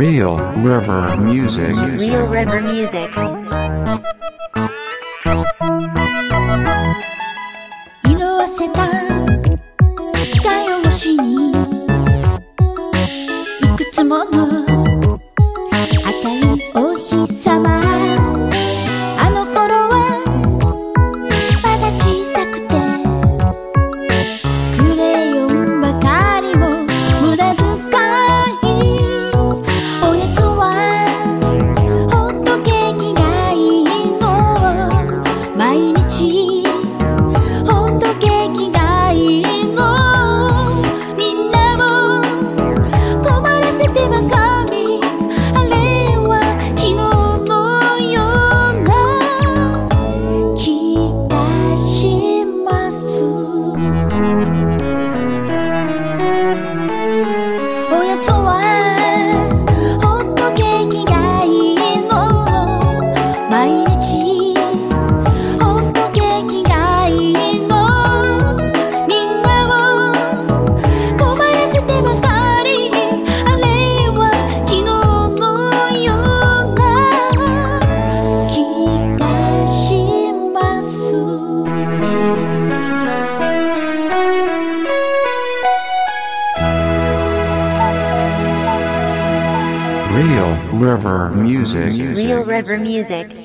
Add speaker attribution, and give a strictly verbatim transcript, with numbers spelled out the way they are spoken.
Speaker 1: Real River Music.
Speaker 2: Real River Music.
Speaker 3: 色あせた画用紙にいくつもの赤いお日様。あの頃はまだ小さくてクレヨンばかりを無駄遣い。おやつはホットケーキがいいの。毎日ホットケーキがいいの。みんなを困らせてばかり。あれは昨日のような気がします。おやつはホットケーキがいいの。毎日ホットケーキがいいの。みんなを困らせてばかり。あれは昨日のような気がします。
Speaker 1: Real River Music.
Speaker 2: Real River Music.